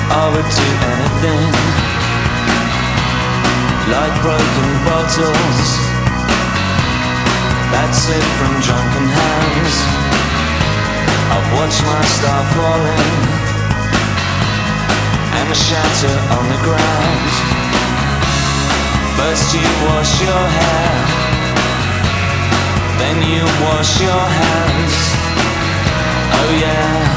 I would do anything, like broken bottles that slip from drunken hands. I've watched my star falling and shatter on the ground. First you wash your hair, then you wash your hands. Oh yeah.